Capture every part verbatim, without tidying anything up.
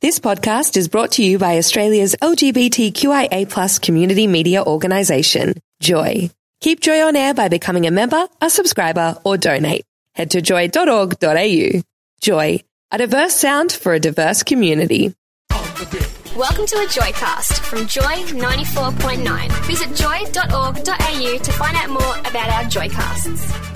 This podcast is brought to you by Australia's L G B T Q I A plus community media organisation, Joy. Keep Joy on air by becoming a member, a subscriber, or donate. Head to joy dot org dot a u. Joy, a diverse sound for a diverse community. Welcome to a Joycast from Joy ninety-four point nine. Visit joy dot org dot a u to find out more about our Joycasts.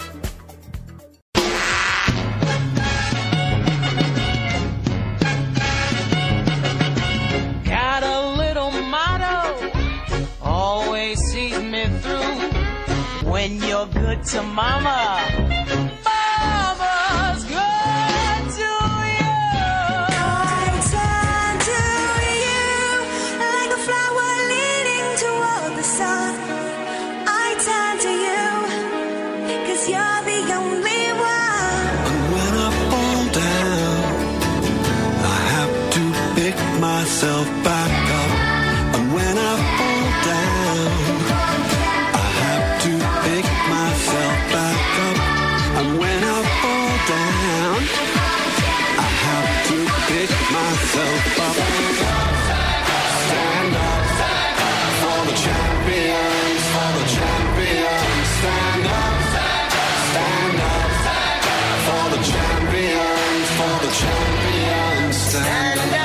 Got a little motto, always sees me through. When you're good to mama, mama's good to you. I turn to you like a flower leaning toward the sun. I turn to you, cause you're the only one. And when I fall down, I have to pick myself back up. And when I fall down, I have to pick myself back up. And when I fall down, I have to pick myself up. Stand up for the champions, for the champions. Stand up, stand up for the champions, for the champions. Stand up.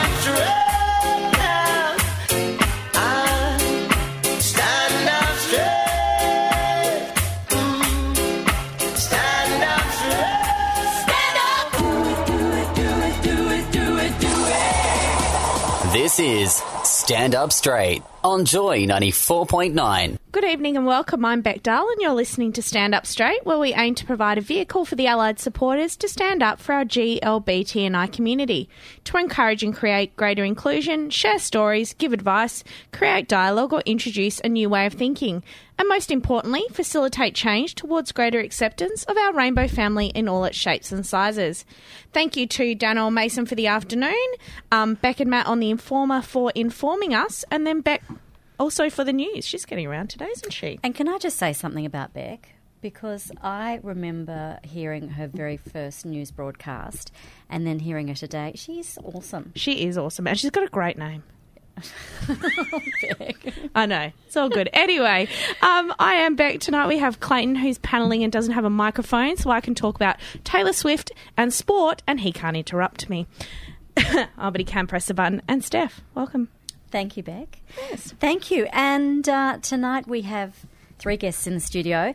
This is Stand Up Straight on Joy ninety-four point nine. Good evening and welcome. I'm Beck Dahl and you're listening to Stand Up Straight, where we aim to provide a vehicle for the allied supporters to stand up for our G L B T and I community, to encourage and create greater inclusion, share stories, give advice, create dialogue or introduce a new way of thinking, and most importantly, facilitate change towards greater acceptance of our rainbow family in all its shapes and sizes. Thank you to Danielle Mason for the afternoon, um, Beck and Matt on the Informer for informing us, and then Beck also for the news. She's getting around today, isn't she? And can I just say something about Beck? Because I remember hearing her very first news broadcast and then hearing her today. She's awesome. She is awesome, and she's got a great name. I know, it's all good. Anyway, um, I am Beck. Tonight we have Clayton, who's panelling and doesn't have a microphone, so I can talk about Taylor Swift and sport, and he can't interrupt me. Oh, but he can press the button. And Steph, welcome. Thank you, Beck. Yes. Thank you. And uh, tonight we have three guests in the studio.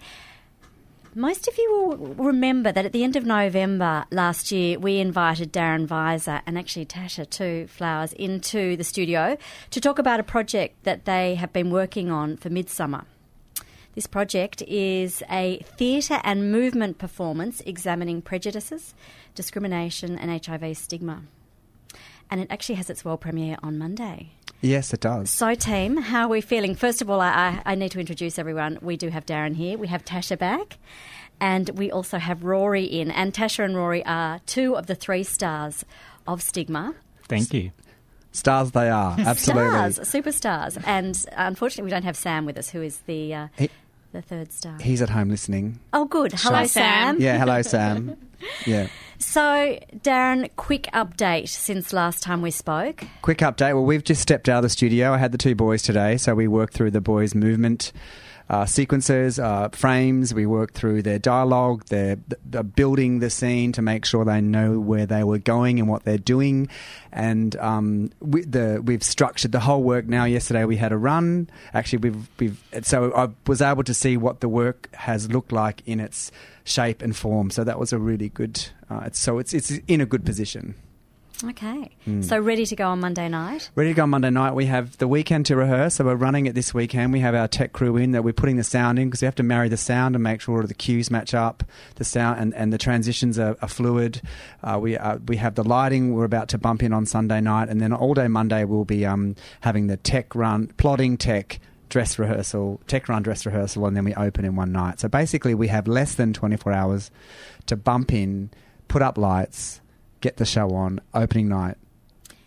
Most of you will remember that at the end of November last year, we invited Darren Weiser and actually Tasha too, Flowers, into the studio to talk about a project that they have been working on for Midsummer. This project is a theatre and movement performance examining prejudices, discrimination and H I V stigma. And it actually has its world premiere on Monday. Yes, it does. So, team, how are we feeling? First of all, I, I need to introduce everyone. We do have Darren here. We have Tasha back. And we also have Rory in. And Tasha and Rory are two of the three stars of Stigma. Thank you. Stars they are, absolutely. Stars, superstars. And unfortunately, we don't have Sam with us, who is the uh, he, the third star. He's at home listening. Oh, good. Hello, Sam. Yeah, hello, Sam. Yeah. So, Darren, quick update since last time we spoke. Quick update. Well, we've just stepped out of the studio. I had the two boys today, so we worked through the boys' movement uh, sequences, uh, frames. We worked through their dialogue, their, their building the scene to make sure they know where they were going and what they're doing. And um, we, the, we've structured the whole work now. Yesterday we had a run. Actually, we've we've so I was able to see what the work has looked like in its shape and form. So that was a really good. Uh, it's, so it's it's in a good position. Okay. Mm. So ready to go on Monday night? Ready to go on Monday night. We have the weekend to rehearse, so we're running it this weekend. We have our tech crew in that we're putting the sound in because we have to marry the sound and make sure the cues match up, the sound and, and the transitions are, are fluid. Uh, we uh, we have the lighting. We're about to bump in on Sunday night, and then all day Monday we'll be um, having the tech run, plotting tech, dress rehearsal, tech run dress rehearsal, and then we open in one night. So basically we have less than twenty-four hours to bump in, put up lights, get the show on, opening night.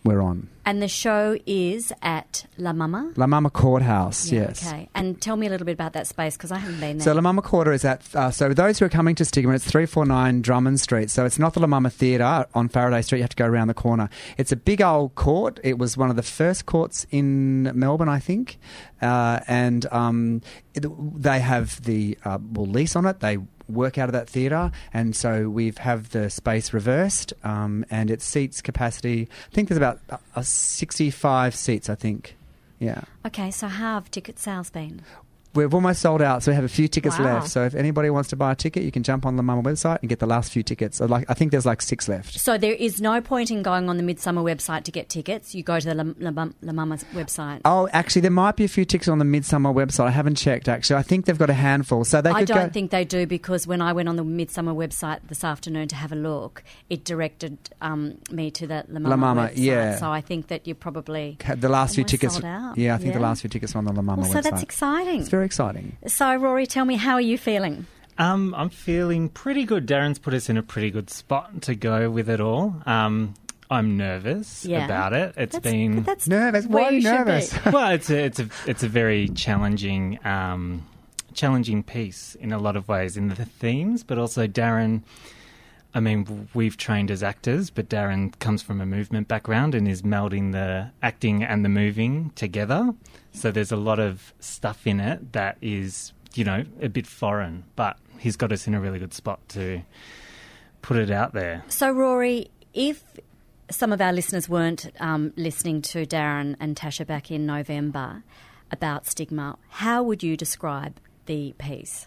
we're on. And the show is at La Mama? La Mama Courthouse, Yeah, yes. Okay. And tell me a little bit about that space because I haven't been there. So La Mama Quarter is at, uh, so those who are coming to Stigma, it's three forty-nine Drummond Street. So it's not the La Mama Theatre on Faraday Street. You have to go around the corner. It's a big old court. It was one of the first courts in Melbourne, I think. Uh, and um, it, they have the uh, well, lease on it. They work out of that theatre, and so we have the space reversed, um, and it seats capacity, I think there's about uh, sixty-five seats, I think. Yeah. Okay, so how have ticket sales been? We've almost sold out, so we have a few tickets Wow. left. So if anybody wants to buy a ticket, you can jump on the Mama website and get the last few tickets. So like, I think there's like six left. So there is no point in going on the Midsummer website to get tickets. You go to the La, La, La Mama's website. Oh, actually, there might be a few tickets on the Midsummer website. I haven't checked, actually. I think they've got a handful. So they I could don't go... think they do because when I went on the Midsummer website this afternoon to have a look, it directed um, me to the La Mama, La Mama, website. yeah. So I think that you probably The last few almost tickets... sold out. Yeah, I think Yeah. the last few tickets are on the La Mama Well, website. so that's exciting. It's very exciting. So, Rory, tell me, how are you feeling? Um, I'm feeling pretty good. Darren's put us in a pretty good spot to go with it all. Um, I'm nervous Yeah. about it. It's That's- been but that's nervous. where Why are you you should nervous? be. well, it's a it's a it's a very challenging um, challenging piece in a lot of ways in the themes, but also Darren. I mean, we've trained as actors, but Darren comes from a movement background and is melding the acting and the moving together. So there's a lot of stuff in it that is, you know, a bit foreign, but he's got us in a really good spot to put it out there. So, Rory, if some of our listeners weren't um, listening to Darren and Tasha back in November about stigma, how would you describe the piece?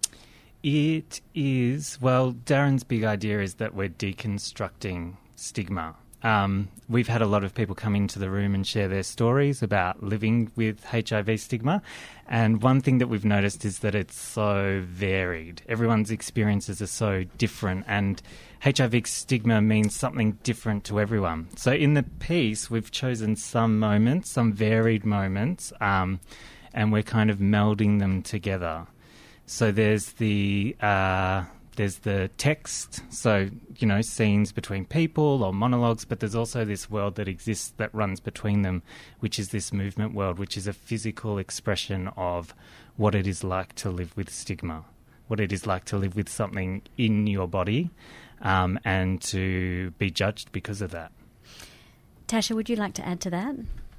It is, well, Darren's big idea is that we're deconstructing stigma. Um, we've had a lot of people come into the room and share their stories about living with H I V stigma. And one thing that we've noticed is that it's so varied. Everyone's experiences are so different, and H I V stigma means something different to everyone. So in the piece, we've chosen some moments, some varied moments, um, and we're kind of melding them together. So there's the uh, there's the text, so, you know, scenes between people or monologues, but there's also this world that exists that runs between them, which is this movement world, which is a physical expression of what it is like to live with stigma, what it is like to live with something in your body, um, and to be judged because of that. Tasha, would you like to add to that?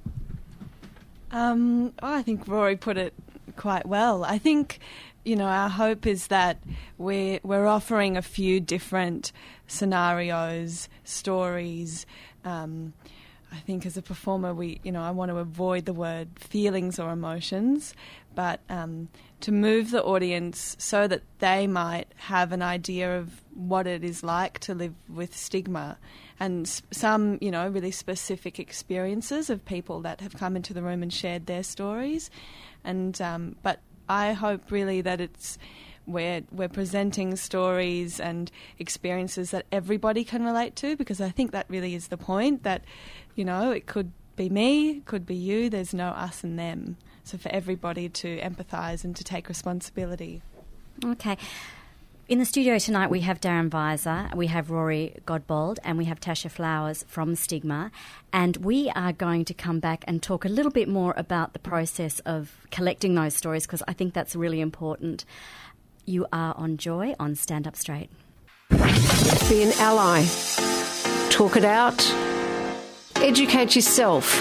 Um, oh, I think Rory put it quite well. I think, you know, our hope is that we're, we're offering a few different scenarios, stories. Um, I think as a performer, we, you know, I want to avoid the word feelings or emotions, but um, to move the audience so that they might have an idea of what it is like to live with stigma, and s- some, you know, really specific experiences of people that have come into the room and shared their stories. And um, but I hope really that it's we're we're presenting stories and experiences that everybody can relate to, because I think that really is the point, that, you know, it could be me, it could be you, there's no us and them. So for everybody to empathise and to take responsibility. Okay. In the studio tonight, we have Darren Weiser, we have Rory Godbold, and we have Tasha Flowers from Stigma. And we are going to come back and talk a little bit more about the process of collecting those stories, because I think that's really important. You are on Joy on Stand Up Straight. Be an ally. Talk it out. Educate yourself.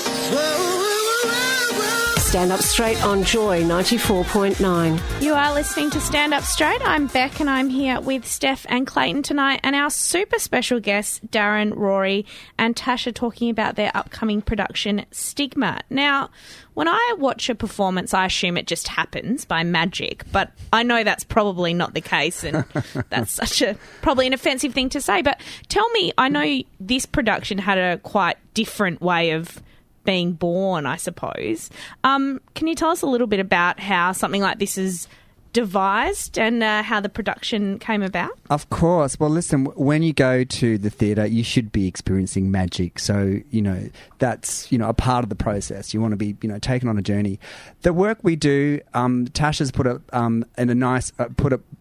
Stand Up Straight on Joy ninety-four point nine. You are listening to Stand Up Straight. I'm Beck and I'm here with Steph and Clayton tonight, and our super special guests, Darren, Rory and Tasha, talking about their upcoming production, Stigma. Now, when I watch a performance, I assume it just happens by magic, but I know that's probably not the case, and that's such a probably an offensive thing to say. But tell me, I know this production had a quite different way of being born, I suppose. Um, can you tell us a little bit about how something like this is devised and uh, how the production came about? Of course. Well, listen, when you go to the theatre, you should be experiencing magic. So, you know, that's, you know, a part of the process. You want to be, you know, taken on a journey. The work we do, um, Tasha's put it um, in a nice, uh, put it, put it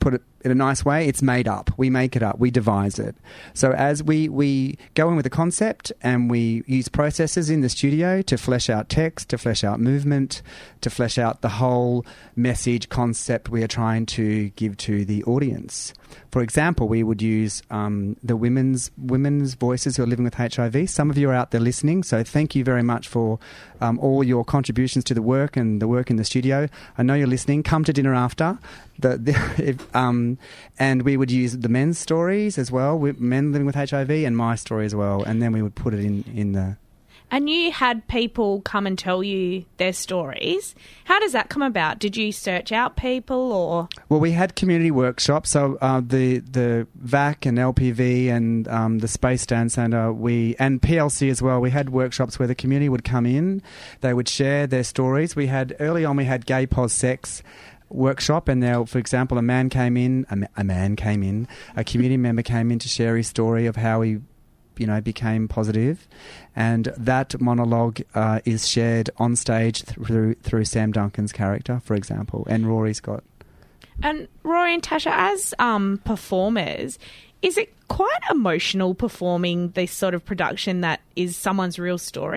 in a nice way, it's made up. We make it up. We devise it. So as we, we go in with a concept and we use processes in the studio to flesh out text, to flesh out movement, to flesh out the whole message concept we are trying to give to the audience. For example, we would use um, the women's women's voices who are living with H I V. Some of you are out there listening, so thank you very much for um, all your contributions to the work and the work in the studio. I know you're listening. Come to dinner after. The, the, if, um, and we would use the men's stories as well, with men living with H I V, and my story as well, and then we would put it in, in the... And you had people come and tell you their stories. How does that come about? Did you search out people or...? Well, we had community workshops. So uh, the the V A C and L P V and um, the Space Dance Centre, we and P L C as well, we had workshops where the community would come in. They would share their stories. We had, early on, we had Gay Pos Sex workshop, and now, for example, a man came in, a, ma- a man came in, a community member came in to share his story of how he, you know, became positive, and that monologue uh, is shared on stage through through Sam Duncan's character, for example, and Rory Scott. And Rory and Tasha, as um, performers, is it quite emotional performing this sort of production that is someone's real story?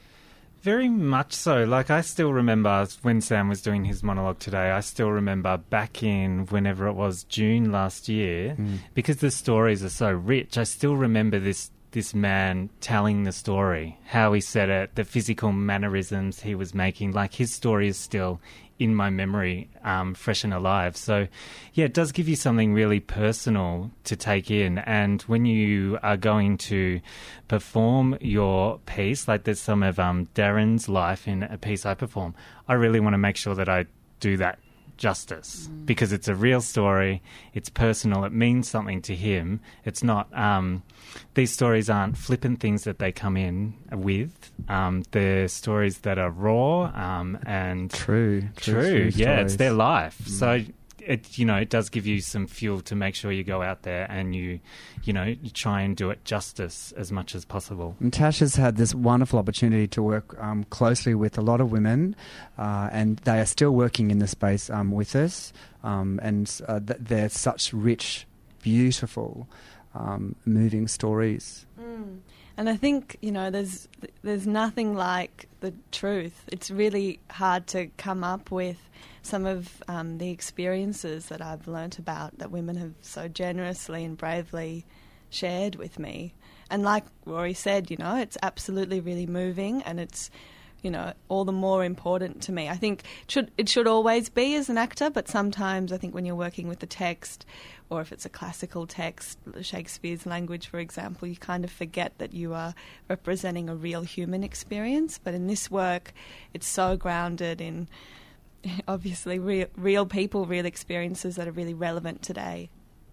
Very much so. Like, I still remember when Sam was doing his monologue today, I still remember back in whenever it was, June last year, mm. because the stories are so rich, I still remember this this man telling the story, how he said it, the physical mannerisms he was making. Like, his story is still in my memory, um, fresh and alive. So, yeah, it does give you something really personal to take in. And when you are going to perform your piece, like there's some of um, Darren's life in a piece I perform, I really want to make sure that I do that justice, mm. because it's a real story, it's personal, it means something to him. It's not, um, these stories aren't flippant things that they come in with. Um, they're stories that are raw um, and true, true. true, true yeah, stories. It's their life. Mm. So it, you know, it does give you some fuel to make sure you go out there and you, you know, you try and do it justice as much as possible. And Tasha's had this wonderful opportunity to work um, closely with a lot of women, uh, and they are still working in the space um, with us, um, and uh, th- they're such rich, beautiful, um, moving stories. Mm. And I think, you know, there's there's nothing like the truth. It's really hard to come up with some of um, the experiences that I've learnt about that women have so generously and bravely shared with me. And like Rory said, you know, it's absolutely really moving, and it's, you know, all the more important to me. I think it should, it should always be as an actor, but sometimes I think when you're working with the text, or if it's a classical text, Shakespeare's language, for example, you kind of forget that you are representing a real human experience. But in this work, it's so grounded in obviously real, real people, real experiences that are really relevant today.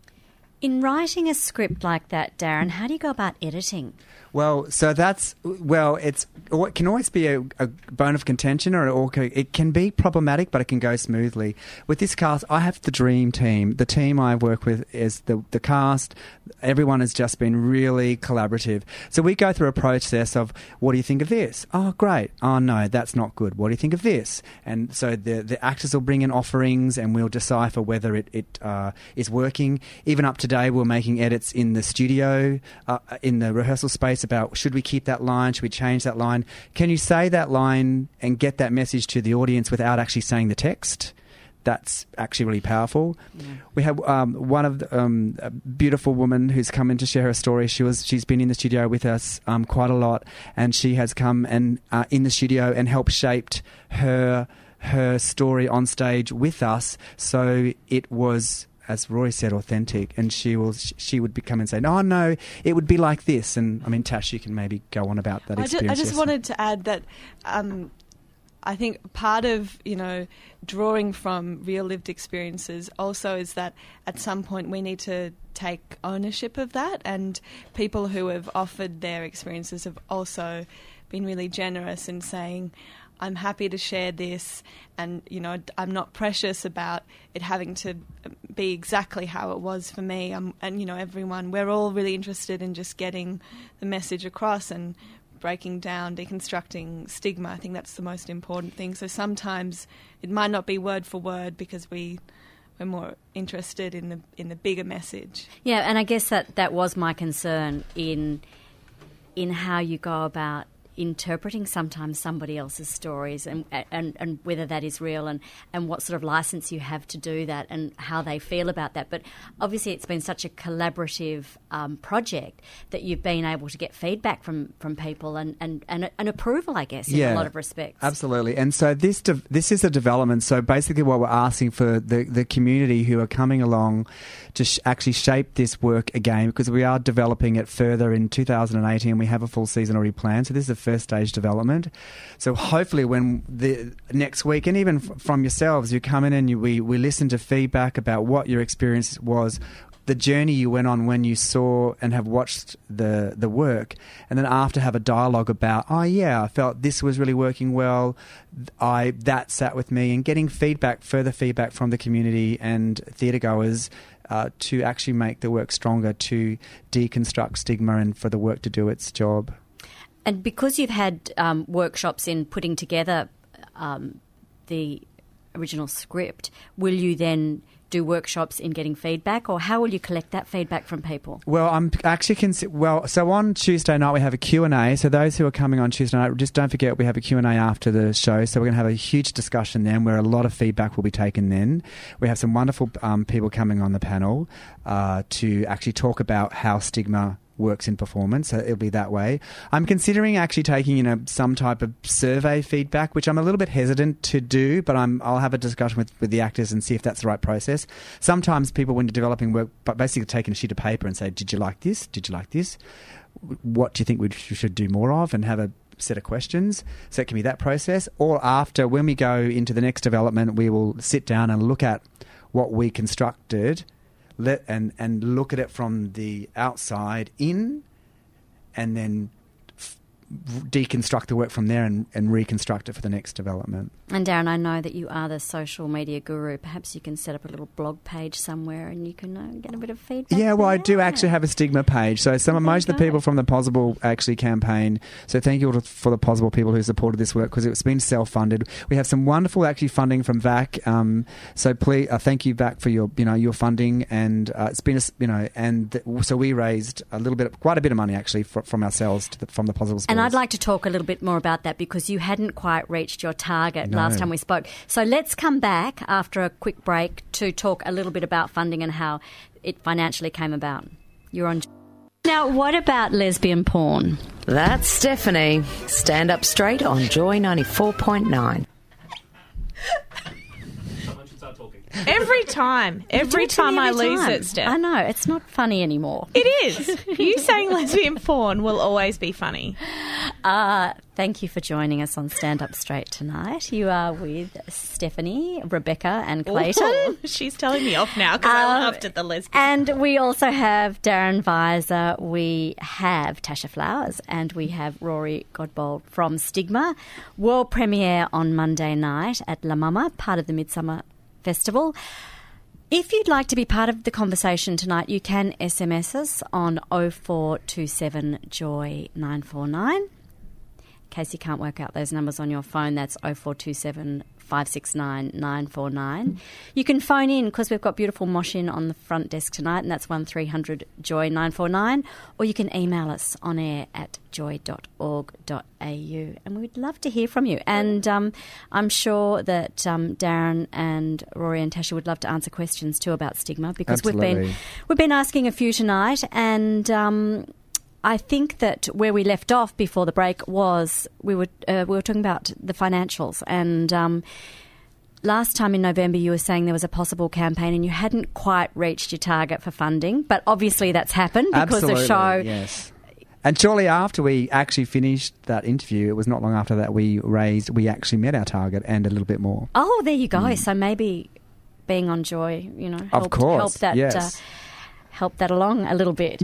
In writing a script like that, Darren, how do you go about editing? Well, so that's, well, it's, it can always be a, a bone of contention, or, or it can be problematic, but it can go smoothly. With this cast, I have the dream team. The team I work with is the, the cast. Everyone has just been really collaborative. So we go through a process of, what do you think of this? Oh, great. Oh, no, that's not good. What do you think of this? And so the the actors will bring in offerings, and we'll decipher whether it, it uh, is working. Even up today, we're making edits in the studio, uh, in the rehearsal space, about should we keep that line, should we change that line? Can you say that line and get that message to the audience without actually saying the text? That's actually really powerful. Yeah. We have um, one of the, um, a beautiful woman who's come in to share her story. She was she's been in the studio with us um, quite a lot, and she has come and uh, in the studio and helped shaped her her story on stage with us. So it was, as Rory said, authentic, and she will she would come and say, "No, no, it would be like this." And I mean, Tash, you can maybe go on about that I experience. Just, I just yes. wanted to add that um, I think part of, you know, drawing from real lived experiences also is that at some point we need to take ownership of that, and people who have offered their experiences have also been really generous in saying, I'm happy to share this, and, you know, I'm not precious about it having to be exactly how it was for me. Um, and, you know, everyone, we're all really interested in just getting the message across and breaking down, deconstructing stigma. I think that's the most important thing. So sometimes it might not be word for word because we we're more interested in the in the bigger message. Yeah, and I guess that, that was my concern in in how you go about interpreting sometimes somebody else's stories and, and and whether that is real and, and what sort of license you have to do that and how they feel about that. But obviously it's been such a collaborative um, project that you've been able to get feedback from, from people and, and, and an approval, I guess, in Yeah, a lot of respects. Absolutely. And so this de- this is a development. So basically what we're asking for the, the community who are coming along to sh- actually shape this work again, because we are developing it further in two thousand eighteen. We have a full season already planned. So this is the first stage development. So hopefully when the next week, and even f- from yourselves, you come in and you, we, we listen to feedback about what your experience was, the journey you went on when you saw and have watched the the work, and then after have a dialogue about, oh yeah, I felt this was really working well, I that sat with me, and getting feedback, further feedback from the community and theatre goers uh, to actually make the work stronger, to deconstruct stigma and for the work to do its job. And because you've had um, workshops in putting together um, the original script, will you then do workshops in getting feedback, or how will you collect that feedback from people? Well, I'm actually cons- well. So on Tuesday night we have a Q and A. So those who are coming on Tuesday night, just don't forget we have a Q and A after the show. So we're going to have a huge discussion then, where a lot of feedback will be taken. Then we have some wonderful um, people coming on the panel uh, to actually talk about how stigma works in performance, so it'll be that way. I'm considering actually taking, you know, some type of survey feedback, which I'm a little bit hesitant to do, but I'm, I'll have a discussion with, with the actors and see if that's the right process. Sometimes people, when you're developing work, but basically taking a sheet of paper and say, did you like this? Did you like this? What do you think we should do more of? And have a set of questions. So it can be that process. Or after, when we go into the next development, we will sit down and look at what we constructed, Let, and, and look at it from the outside in, and then f- deconstruct the work from there and, and reconstruct it for the next development. And Darren, I know that you are the social media guru. Perhaps you can set up a little blog page somewhere and you can uh, get a bit of feedback. Yeah, well, there. I do actually have a stigma page. So some of most of the people from the Possible actually campaign. So thank you all for the Possible people who supported this work, because it's been self-funded. We have some wonderful actually funding from V A C. Um, so please, uh, thank you V A C for your, you know, your funding, and uh, it's been, a, you know, and th- so we raised a little bit, quite a bit of money actually fr- from ourselves to the, from the Possible. And I'd like to talk a little bit more about that, because you hadn't quite reached your target No. last time we spoke. So let's come back after a quick break to talk a little bit about funding and how it financially came about. You're on. Now, what about lesbian porn? That's Stephanie. Stand Up Straight on Joy ninety-four point nine. Every time. Every You do it to me time I every lose time. it, Steph. I know. It's not funny anymore. It is. You saying lesbian porn will always be funny. Uh, thank you for joining us on Stand Up Straight tonight. You are with Stephanie, Rebecca and Clayton. Ooh, she's telling me off now because I laughed at the lesbian. And we also have Darren Visor, we have Tasha Flowers, and we have Rory Godbold from Stigma. World premiere on Monday night at La Mama, part of the Midsummer Festival. If you'd like to be part of the conversation tonight, you can S M S us on oh four two seven joy nine four nine. In case you can't work out those numbers on your phone, that's oh four two seven five six nine nine four nine. You can phone in, because we've got beautiful Moshin on the front desk tonight, and that's one three hundred joy nine four nine. Or you can email us on air at joy dot org dot a u, and we'd love to hear from you. And um, I'm sure that um, Darren and Rory and Tasha would love to answer questions too about stigma, because we've Absolutely. been we've been asking a few tonight, and um, I think that where we left off before the break was we were uh, we were talking about the financials, and um, last time in November you were saying there was a possible campaign and you hadn't quite reached your target for funding, but obviously that's happened because Absolutely, the show. yes. And shortly after we actually finished that interview, it was not long after that we raised, we actually met our target and a little bit more. Oh, there you go. So maybe being on Joy, you know, helped, course, helped that yes. uh, helped that along a little bit.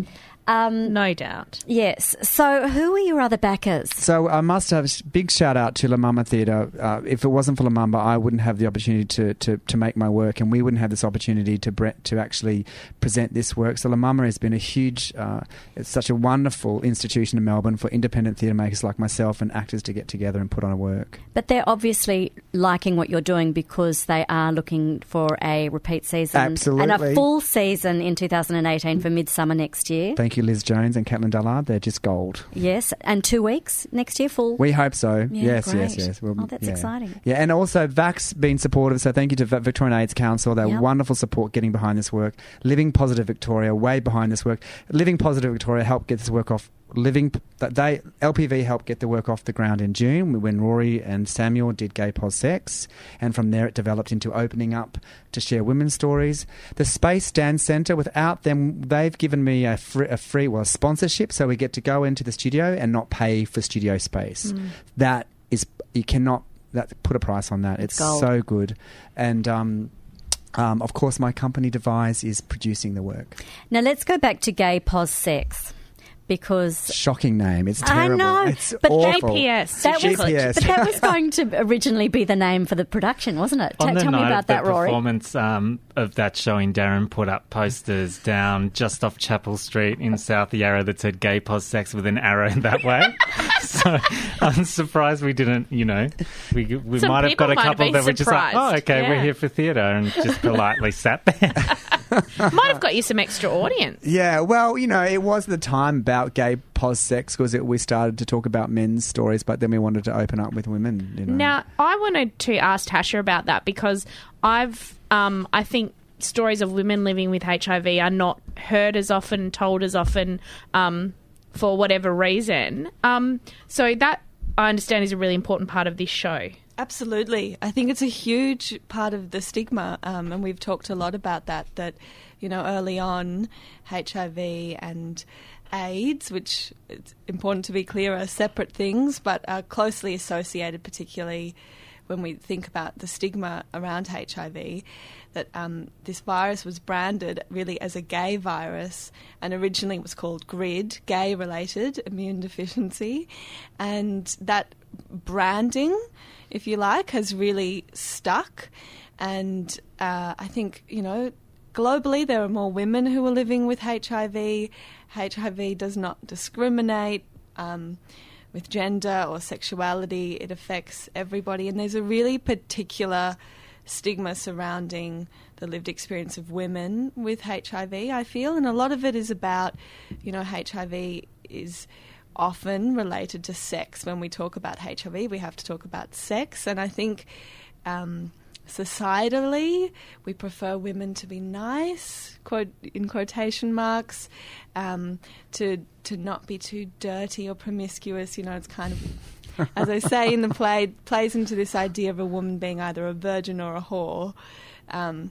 Um, no doubt. Yes. So who are your other backers? So I must have a big shout out to La Mama Theatre. Uh, if it wasn't for La Mama, I wouldn't have the opportunity to, to, to make my work, and we wouldn't have this opportunity to bre- to actually present this work. So La Mama has been a huge, uh, it's such a wonderful institution in Melbourne for independent theatre makers like myself and actors to get together and put on a work. But they're obviously liking what you're doing because they are looking for a repeat season. Absolutely. And a full season in two thousand eighteen for Midsummer next year. Thank you, Liz Jones and Caitlin Dullard. They're just gold. Yes, and two weeks next year, full. We hope so. Yeah, yes, great. yes, yes. We'll, oh, that's yeah. exciting. Yeah, and also V A C's been supportive, so thank you to Victorian AIDS Council. They're Yep. wonderful support getting behind this work. Living Positive Victoria, way behind this work. Living Positive Victoria helped get this work off. Living that they L P V helped get the work off the ground in June when Rory and Samuel did Gay Pos Sex, and from there it developed into opening up to share women's stories. The Space Dance Centre, without them, they've given me a free, a free well sponsorship, so we get to go into the studio and not pay for studio space. Mm. That is, you cannot that put a price on that. It's Gold. so good, and. Um, Um, of course, my company Devise is producing the work. Now let's go back to Gay Pos Sex. Because shocking name, it's I terrible. know, It's but awful. G P S. That was, G P S. but that was going to originally be the name for the production, wasn't it? On T- the tell me night about of the that, Rory. performance um, of that showing, Darren put up posters down just off Chapel Street in South Yarra that said "Gay Pos Sex" with an arrow that way. So I'm surprised we didn't. You know, we we Some might have got people a might have couple been that were just like, surprised. "Oh, okay, Yeah. we're here for theatre," and just politely sat there. Might have got you some extra audience. Yeah, well, you know, it was the time about Gay Pos Sex because we started to talk about men's stories, but then we wanted to open up with women. You know. Now, I wanted to ask Tasha about that because I've, um, I think stories of women living with H I V are not heard as often, told as often, um, for whatever reason. Um, so that, I understand, is a really important part of this show. Absolutely. I think it's a huge part of the stigma, um, and we've talked a lot about that, that, you know, early on, H I V and AIDS, which it's important to be clear are separate things, but are closely associated, particularly when we think about the stigma around H I V, that um, this virus was branded really as a gay virus, and originally it was called GRID, gay-related immune deficiency, and that branding, if you like, has really stuck. And uh, I think, you know, globally there are more women who are living with H I V. H I V does not discriminate um, with gender or sexuality. It affects everybody. And there's a really particular stigma surrounding the lived experience of women with H I V, I feel. And a lot of it is about, you know, H I V is often related to sex. When we talk about H I V, we have to talk about sex. And I think um, societally, we prefer women to be nice, quote in quotation marks, um, to to not be too dirty or promiscuous. You know, it's kind of, as I say in the play, plays into this idea of a woman being either a virgin or a whore. Um,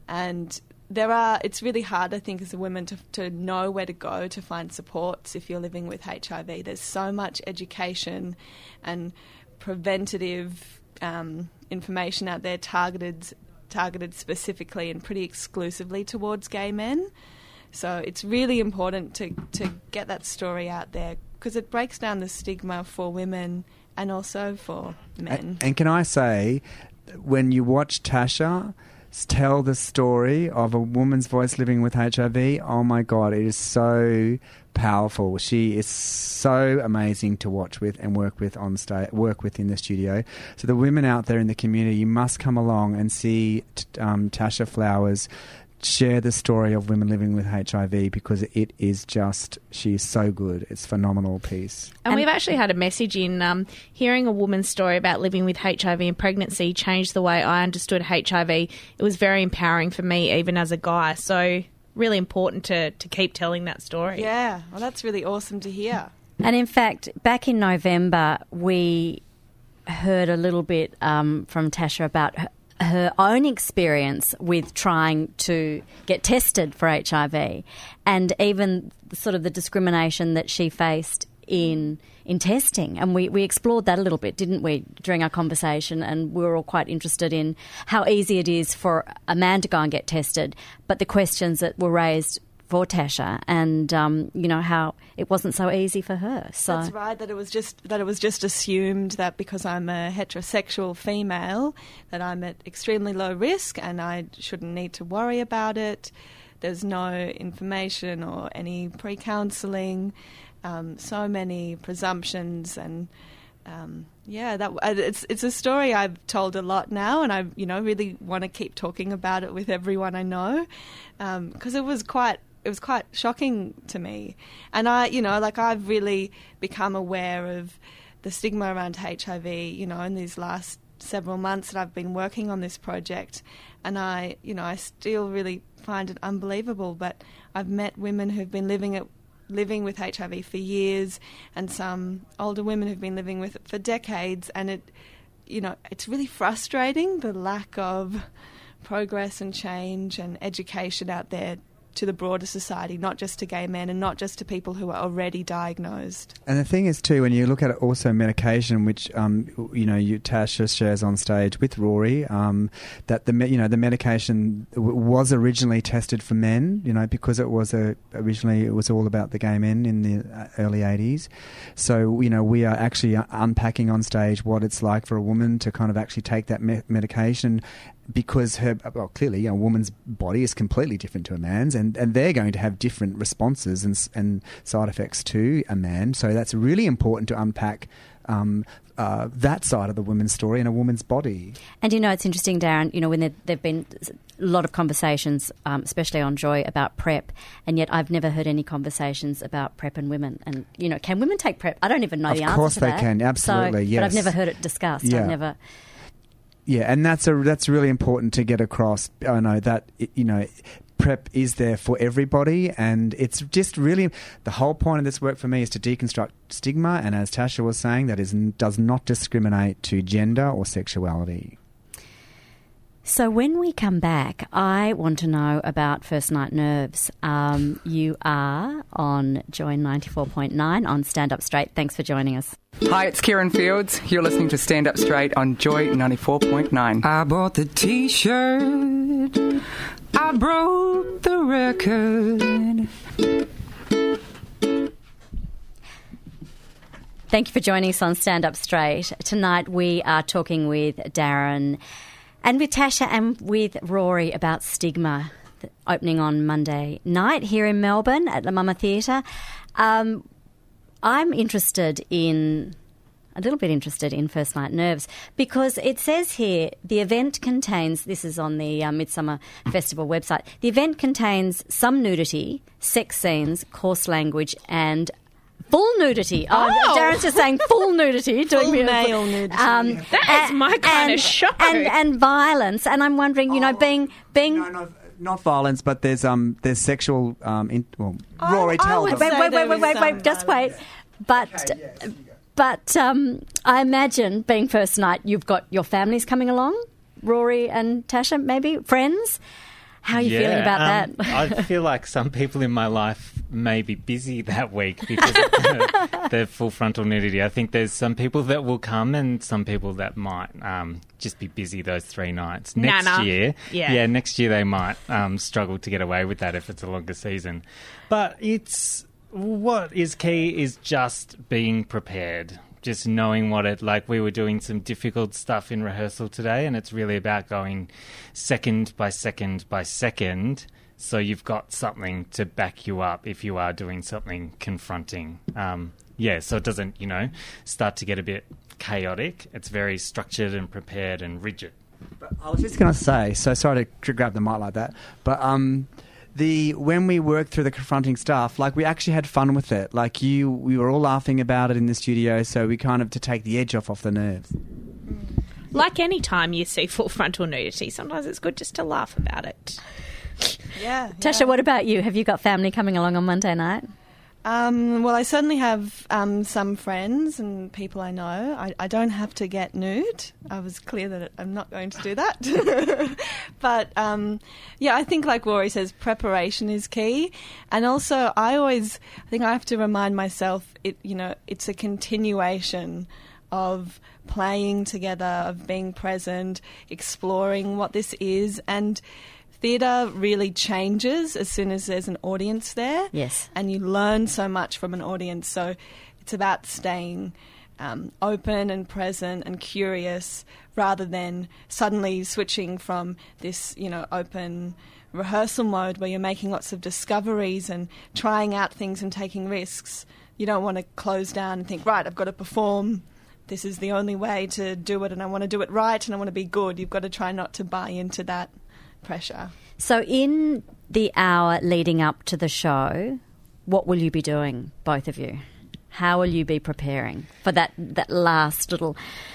and there are, it's really hard, I think, as a woman to, to know where to go to find supports if you're living with H I V. There's so much education and preventative um, information out there targeted targeted specifically and pretty exclusively towards gay men. So it's really important to, to get that story out there because it breaks down the stigma for women and also for men. And, and can I say, when you watch Tasha tell the story of a woman's voice living with H I V, oh my God, it is so powerful. She is so amazing to watch with and work with on stage, work with in the studio. So the women out there in the community, you must come along and see um, Tasha Flowers share the story of women living with H I V because it is just, she is so good. It's a phenomenal piece. And, and we've actually had a message in um, hearing a woman's story about living with H I V and pregnancy changed the way I understood H I V. It was very empowering for me, even as a guy. So really important to, to keep telling that story. Yeah, well, that's really awesome to hear. And in fact, back in November, we heard a little bit um, from Tasha about her, her own experience with trying to get tested for H I V and even sort of the discrimination that she faced in in testing. And we, we explored that a little bit, didn't we, during our conversation, and we were all quite interested in how easy it is for a man to go and get tested, but the questions that were raised for Tasha, and um, you know how it wasn't so easy for her. So that's right. That it was just that it was just assumed that because I'm a heterosexual female, that I'm at extremely low risk and I shouldn't need to worry about it. There's no information or any pre-counselling. Um, so many presumptions, and um, yeah, that it's it's a story I've told a lot now, and I you know really want to keep talking about it with everyone I know, because um, it was quite it was quite shocking to me, and I you know like I've really become aware of the stigma around H I V, you know, in these last several months that I've been working on this project, and I you know I still really find it unbelievable, but I've met women who've been living it. living with H I V for years, and some older women who've been living with it for decades, and it, you know, it's really frustrating, the lack of progress and change and education out there to the broader society, not just to gay men and not just to people who are already diagnosed. And the thing is too, when you look at it, also medication, which um, you know, you, Tasha shares on stage with Rory, um, that the me- you know the medication w- was originally tested for men, you know, because it was a originally it was all about the gay men in the early eighties. So you know, we are actually unpacking on stage what it's like for a woman to kind of actually take that me- medication. Because her, well, clearly, you know, a woman's body is completely different to a man's, and, and they're going to have different responses and and side effects to a man. So that's really important to unpack um, uh, that side of the woman's story and a woman's body. And you know, it's interesting, Darren. You know, when there there've been a lot of conversations, um, especially on Joy, about PrEP, and yet I've never heard any conversations about PrEP and women. And you know, can women take PrEP? I don't even know of the answer to that. Of course they can, absolutely. So, yes, but I've never heard it discussed. Yeah. I've never. Yeah, and that's a that's really important to get across. I know that, you know, PrEP is there for everybody, and it's just really the whole point of this work for me is to deconstruct stigma, and as Tasha was saying, that is does not discriminate to gender or sexuality. So when we come back, I want to know about First Night Nerves. Um, you are on Joy ninety-four point nine on Stand Up Straight. Thanks for joining us. Hi, it's Kieran Fields. You're listening to Stand Up Straight on Joy ninety-four point nine. I bought the T-shirt. I broke the record. Thank you for joining us on Stand Up Straight. Tonight we are talking with Darren and with Tasha and with Rory about Stigma, opening on Monday night here in Melbourne at La Mama Theatre. Um, I'm interested in, a little bit interested in First Night Nerves, because it says here the event contains, this is on the uh, Midsummer Festival website, the event contains some nudity, sex scenes, coarse language and full nudity. Oh, Oh. Darren's just saying full nudity. doing Full me a- male nudity. Um, That is and- my kind and- of show. And, and violence. And I'm wondering, you know, being... being No, no, not violence, but there's um there's sexual um in, well, I- Rory, I tell would them. Wait, say wait, there wait, wait, is wait, some wait, just wait. violence. But, Okay, yes, you go. but um, I imagine being first night, you've got your families coming along, Rory and Tasha, maybe, friends. How are you Yeah, feeling about um, that? I feel like some people in my life may be busy that week because of the, the full frontal nudity. I think there's some people that will come and some people that might um, just be busy those three nights. Next Nana. year, Yeah. yeah, next year they might um, struggle to get away with that if it's a longer season. But it's what is key is just being prepared. Just knowing what it, like we were doing some difficult stuff in rehearsal today, and it's really about going second by second by second, so you've got something to back you up if you are doing something confronting. Um, yeah, so it doesn't, you know, start to get a bit chaotic. It's very structured and prepared and rigid. But I was just going to say, so sorry to, to grab the mic like that, but um, the when we worked through the confronting stuff, like we actually had fun with it. Like you, we were all laughing about it in the studio, so we kind of to take the edge off off the nerves. Like any time you see full frontal nudity, sometimes it's good just to laugh about it. Yeah. Tasha, yeah. what about you? Have you got family coming along on Monday night? Um, well, I certainly have um, some friends and people I know. I, I don't have to get nude. I was clear that I'm not going to do that. But, um, yeah, I think like Rory says, preparation is key. And also I always, I think I have to remind myself, it you know, it's a continuation of playing together, of being present, exploring what this is, and theatre really changes as soon as there's an audience there. Yes. And you learn so much from an audience. So it's about staying um, open and present and curious rather than suddenly switching from this, you know, open rehearsal mode where you're making lots of discoveries and trying out things and taking risks. You don't want to close down and think, right, I've got to perform. This is the only way to do it and I want to do it right and I want to be good. You've got to try not to buy into that pressure. So in the hour leading up to the show, what will you be doing, both of you? How will you be preparing for that, that last little...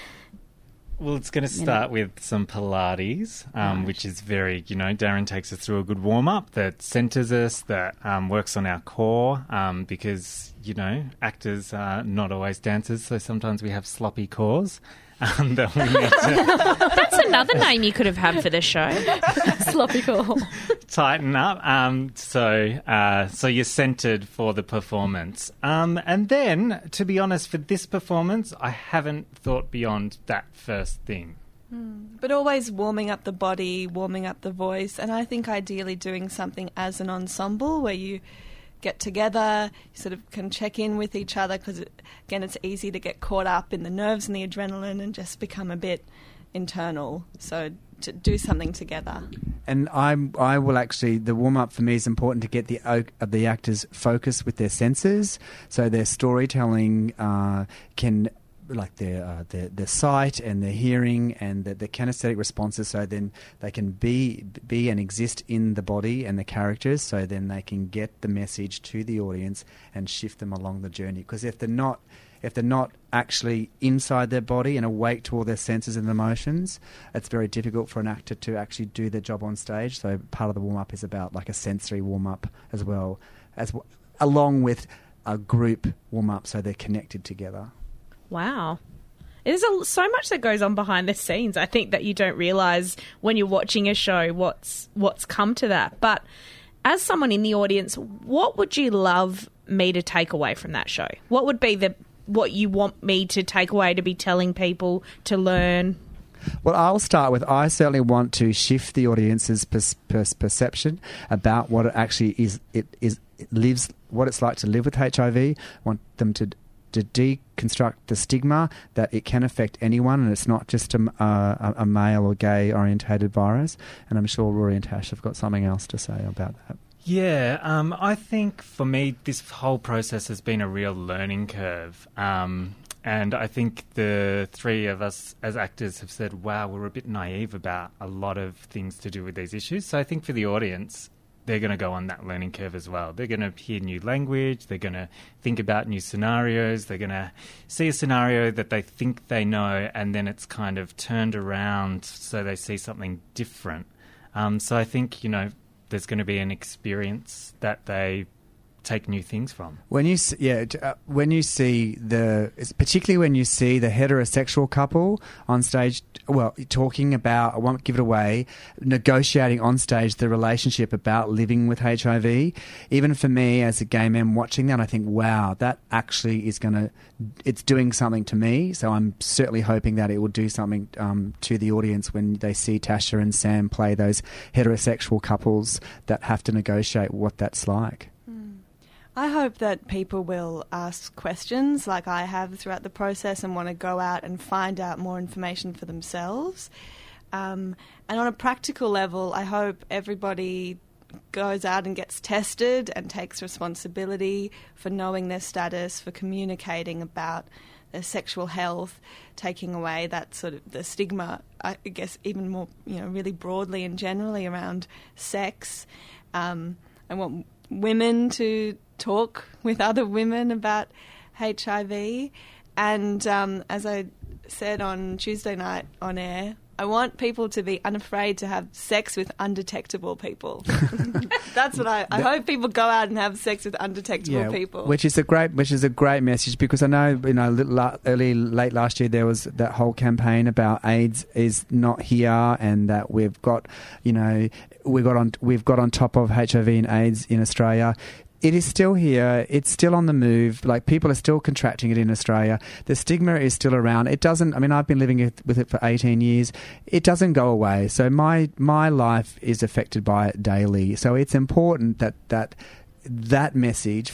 Well, it's going to start with some Pilates, um, right. which is very, you know, Darren takes us through a good warm-up that centres us, that um, works on our core, um, because, you know, actors are not always dancers, so sometimes we have sloppy cores. Um, that we need to That's another name you could have had for the show. Sloppy core. Tighten up. Um, so, uh, so you're centred for the performance. Um, and then, to be honest, for this performance, I haven't thought beyond that first thing. Mm. But always warming up the body, warming up the voice, and I think ideally doing something as an ensemble where you get together, you sort of can check in with each other because, it, again, it's easy to get caught up in the nerves and the adrenaline and just become a bit internal. So to do something together. And I'm, I will actually, the warm-up for me is important to get the uh, the actors focused with their senses, so their storytelling uh, can... like their, uh, their their sight and their hearing and the, the kinesthetic responses, so then they can be be and exist in the body and the characters, so then they can get the message to the audience and shift them along the journey. Because if they're not if they're not actually inside their body and awake to all their senses and emotions, it's very difficult for an actor to actually do their job on stage. So part of the warm-up is about like a sensory warm-up as well, as w- along with a group warm-up, so they're connected together. Wow. There's a, so much that goes on behind the scenes, I think, that you don't realise when you're watching a show what's what's come to that. But as someone in the audience, what would you love me to take away from that show? What would be the what you want me to take away, to be telling people, to learn? Well, I'll start with, I certainly want to shift the audience's pers- pers- perception about what it actually is. It is it lives what it's like to live with H I V. I want them to to deconstruct the stigma that it can affect anyone, and it's not just a, uh, a male or gay orientated virus. And I'm sure Rory and Tash have got something else to say about that. Yeah, um, I think for me this whole process has been a real learning curve. Um, and I think the three of us as actors have said, wow, we're a bit naive about a lot of things to do with these issues. So I think for the audience, they're going to go on that learning curve as well. They're going to hear new language. They're going to think about new scenarios. They're going to see a scenario that they think they know, and then it's kind of turned around so they see something different. Um, so I think, you know, there's going to be an experience that they take new things from. When you see, yeah, uh, when you see the, particularly when you see the heterosexual couple on stage, well, talking about, I won't give it away, negotiating on stage the relationship about living with H I V. Even for me as a gay man watching that, I think, wow, that actually is going to, it's doing something to me. So I'm certainly hoping that it will do something um, to the audience when they see Tasha and Sam play those heterosexual couples that have to negotiate what that's like. I hope that people will ask questions like I have throughout the process and want to go out and find out more information for themselves. Um, and on a practical level, I hope everybody goes out and gets tested and takes responsibility for knowing their status, for communicating about their sexual health, taking away that sort of the stigma, I guess, even more, you know, really broadly and generally around sex. Um, I want women to talk with other women about H I V. And um, as I said on Tuesday night on air, I want people to be unafraid to have sex with undetectable people. That's what I, I hope people go out and have sex with undetectable yeah, people. Which is a great, which is a great message, because I know, you know, little, early, late last year there was that whole campaign about AIDS is not here, and that we've got, you know, we got on, we've got on top of H I V and AIDS in Australia. it is still here. It's still on the move. Like, people are still contracting it in Australia. The stigma is still around. It doesn't, I mean, I've been living it, with it for eighteen years. It doesn't go away. So my, my life is affected by it daily. So it's important that that, that message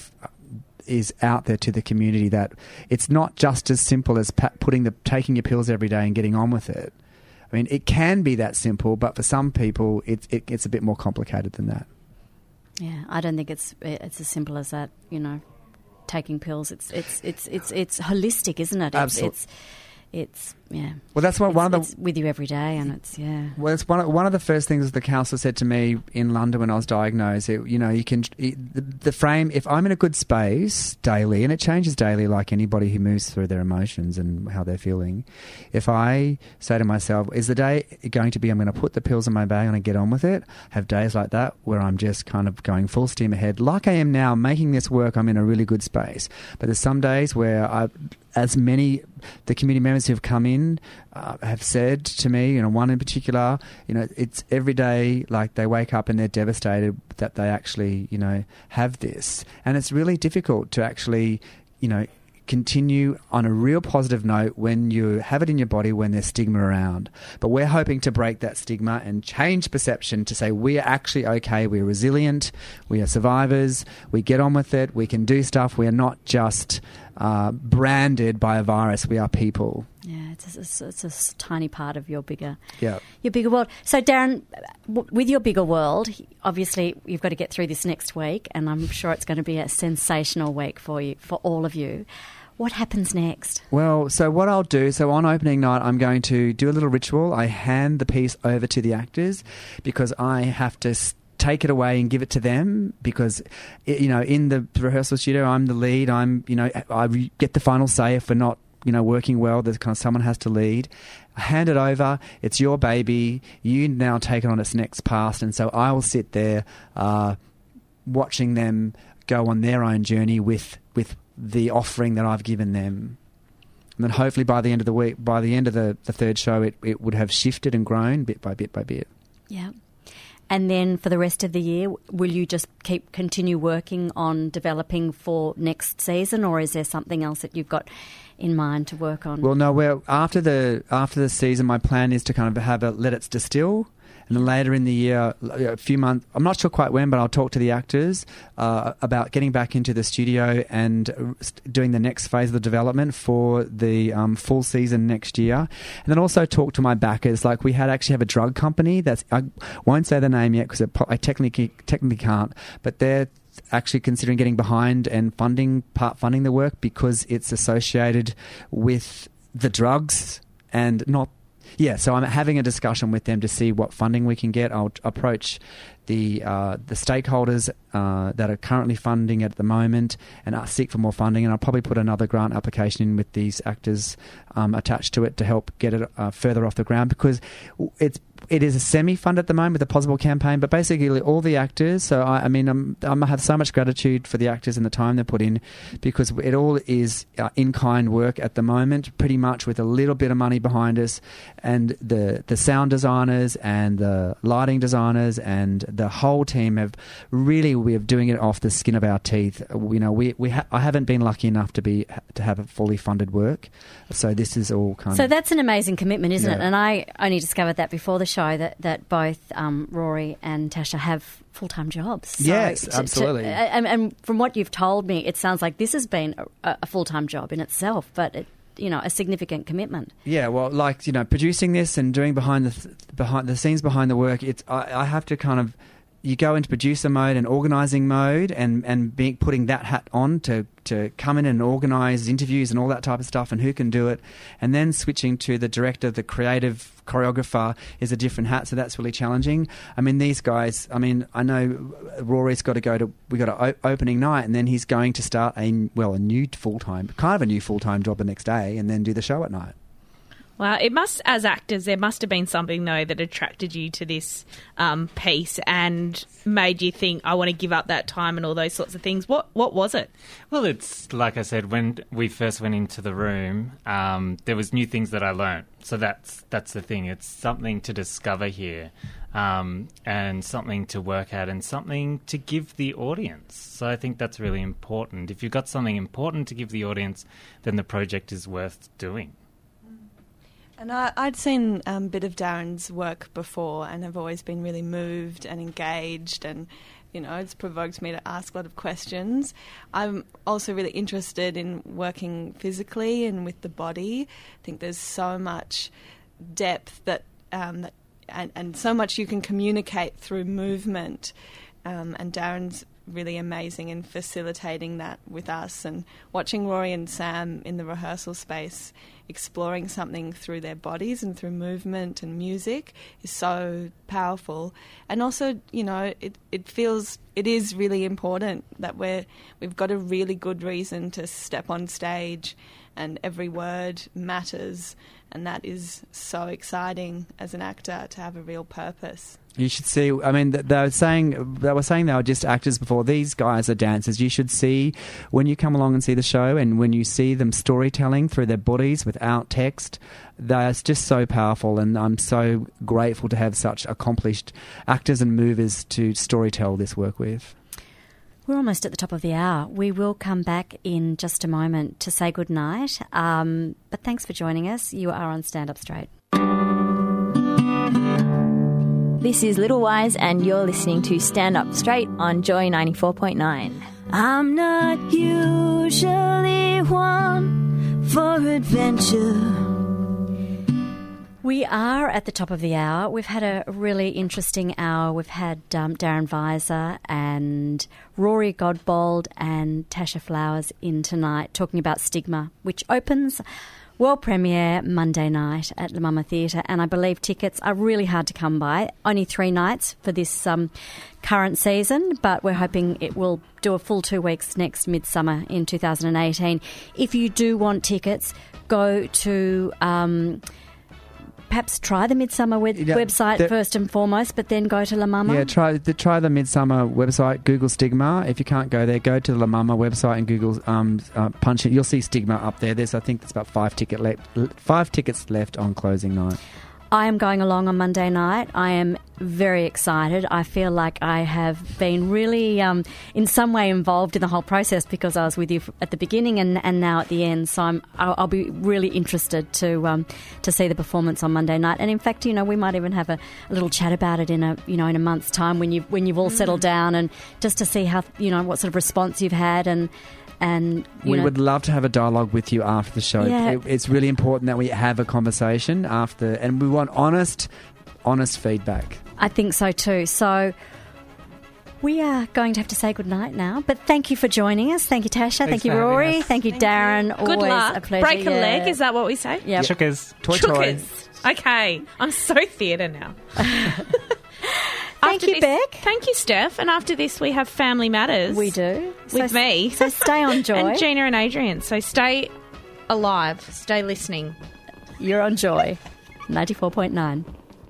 is out there to the community, that it's not just as simple as pa- putting the taking your pills every day and getting on with it. I mean, it can be that simple, but for some people, it's it, it's a bit more complicated than that. Yeah, I don't think it's it's as simple as that. You know, taking pills. It's it's it's it's it's holistic, isn't it? It's, Absolutely. It's, it's yeah. Well, that's what it's, one of the it's with you every day, and it's yeah. Well, it's one of, one of the first things the counsellor said to me in London when I was diagnosed. It, you know, you can it, the, the frame. If I'm in a good space daily, and it changes daily, like anybody who moves through their emotions and how they're feeling. If I say to myself, "Is the day going to be? I'm going to put the pills in my bag and I get on with it." Have days like that where I'm just kind of going full steam ahead, like I am now, making this work. I'm in a really good space. But there's some days where I, as many the community members who have come in uh, have said to me, you know, one in particular, you know, it's every day like they wake up and they're devastated that they actually, you know, have this. And it's really difficult to actually, you know, continue on a real positive note when you have it in your body, when there's stigma around. But we're hoping to break that stigma and change perception to say we are actually okay, we're resilient, we are survivors, we get on with it, we can do stuff, we are not just uh, branded by a virus, we are people. Yeah, it's a, it's, a, it's a tiny part of your bigger, yeah. your bigger world. So, Darren, w- with your bigger world, obviously you've got to get through this next week, and I'm sure it's going to be a sensational week for you, for all of you. What happens next? Well, so what I'll do, so on opening night, I'm going to do a little ritual. I hand the piece over to the actors because I have to st- take it away and give it to them because, you know, in the rehearsal studio, I'm the lead. I'm, you know, I get the final say if we're not, you know, working well. There's kind of someone has to lead. I hand it over. It's your baby. You now take it on its next pass. And so I will sit there uh, watching them go on their own journey with with the offering that I've given them. And then hopefully by the end of the week, by the end of the, the third show, it, it would have shifted and grown bit by bit by bit. Yeah. And then for the rest of the year, will you just keep continue working on developing for next season, or is there something else that you've got in mind to work on? Well, no. Well, after the after the season, my plan is to kind of have a let it distill. And then later in the year, a few months, I'm not sure quite when, but I'll talk to the actors uh, about getting back into the studio and doing the next phase of the development for the um, full season next year. And then also talk to my backers. Like, we had actually have a drug company that's, I won't say the name yet because I technically, technically can't, but they're actually considering getting behind and funding, part funding the work because it's associated with the drugs and not Yeah, so I'm having a discussion with them to see what funding we can get. I'll approach the uh, the stakeholders uh, that are currently funding it at the moment and I'll seek for more funding. And I'll probably put another grant application in with these actors um, attached to it to help get it uh, further off the ground because it's it is a semi-fund at the moment with a possible campaign, but basically all the actors, so I, I mean, I'm, I'm, I have so much gratitude for the actors and the time they put in because it all is uh, in-kind work at the moment, pretty much with a little bit of money behind us, and the, the sound designers and the lighting designers and the whole team have really, we're doing it off the skin of our teeth. You know, we, we ha- I haven't been lucky enough to be to have a fully funded work, so this is all kind so of... So that's an amazing commitment, isn't Yeah. it? And I only discovered that before the show, that, that both um, Rory and Tasha have full-time jobs. So Yes, to- absolutely. To, and, and from what you've told me, it sounds like this has been a, a full-time job in itself, but it, you know, a significant commitment. Yeah, well, like, you know, producing this and doing behind the th- behind the scenes behind the work, it's I, I have to kind of, you go into producer mode and organising mode and, and being, putting that hat on to, to come in and organise interviews and all that type of stuff and who can do it. And then switching to the director, the creative choreographer is a different hat, so that's really challenging. I mean, these guys, I mean, I know Rory's got to go to, we got an o- opening night and then he's going to start a, well, a new full-time, kind of a new full-time job the next day and then do the show at night. Well, it must, as actors, there must have been something, though, that attracted you to this um, piece and made you think, I want to give up that time and all those sorts of things. What what was it? Well, it's like I said, when we first went into the room, um, there was new things that I learnt. So that's that's the thing. It's something to discover here, um, and something to work at, and something to give the audience. So I think that's really important. If you've got something important to give the audience, then the project is worth doing. And I, I'd seen um, a bit of Darren's work before and have always been really moved and engaged, and, you know, it's provoked me to ask a lot of questions. I'm also really interested in working physically and with the body. I think there's so much depth that, um, that and, and so much you can communicate through movement, um, and Darren's really amazing in facilitating that with us, and watching Rory and Sam in the rehearsal space exploring something through their bodies and through movement and music is so powerful. And also, you know, it, it feels it is really important that we're we've got a really good reason to step on stage, and every word matters, and that is so exciting as an actor to have a real purpose. You should see. I mean, they were saying they were saying they were just actors before. These guys are dancers. You should see when you come along and see the show, and when you see them storytelling through their bodies without text. They're just so powerful, and I'm so grateful to have such accomplished actors and movers to storytell this work with. We're almost at the top of the hour. We will come back in just a moment to say good night. Um, but thanks for joining us. You are on Stand Up Straight. This is Little Wise, and you're listening to Stand Up Straight on Joy ninety-four point nine. I'm not usually one for adventure. We are at the top of the hour. We've had a really interesting hour. We've had um, Darren Weiser and Rory Godbold and Tasha Flowers in tonight talking about Stigma, which opens world premiere Monday night at La Mama Theatre, and I believe tickets are really hard to come by. Only three nights for this um, current season, but we're hoping it will do a full two weeks next midsummer in two thousand eighteen. If you do want tickets, go to... Um, Perhaps try the Midsummer we- Yeah, website the- first and foremost, but then go to La Mama. Yeah, try the try the Midsummer website. Google Stigma. If you can't go there, go to the La Mama website and Google um, uh, punch it. You'll see Stigma up there. There's I think there's about five ticket left. Five tickets left on closing night. I am going along on Monday night. I am very excited. I feel like I have been really, um, in some way, involved in the whole process because I was with you at the beginning and, and now at the end. So I'm, I'll, I'll be really interested to um, to see the performance on Monday night. And in fact, you know, we might even have a, a little chat about it in a you know in a month's time when you when you've all mm. settled down, and just to see how you know what sort of response you've had and. And we know, would love to have a dialogue with you after the show. Yeah. It, it's really important that we have a conversation after, and we want honest, honest feedback. I think so too. So we are going to have to say goodnight now. But thank you for joining us. Thank you, Tasha. Thanks thank you, for having Rory. us. Thank you, Thank Darren. you. Always Good luck. a pleasure. Break a yeah. leg, is that what we say? Yep. Chookers. Toy toy. Chookers. Okay. I'm so theatre now. Thank After you, this, Beck. Thank you, Steph. And after this, we have Family Matters. We do. With so, me. So stay on Joy. And Gina and Adrian. So stay alive. Stay listening. You're on Joy ninety-four point nine.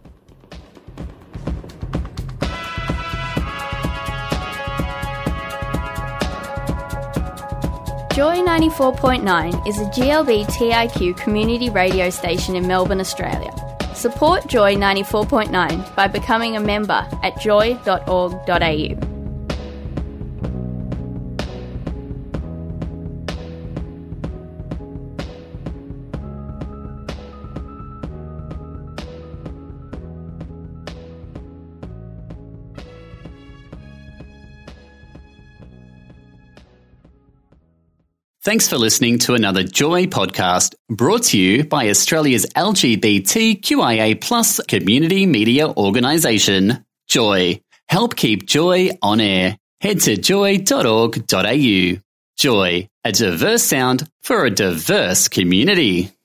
Joy ninety-four point nine is a G L B T I Q community radio station in Melbourne, Australia. Support Joy ninety-four point nine by becoming a member at joy dot org dot a u. Thanks for listening to another Joy podcast brought to you by Australia's L G B T Q I A plus community media organisation, Joy. Help keep Joy on air. Head to joy dot org dot a u. Joy, a diverse sound for a diverse community.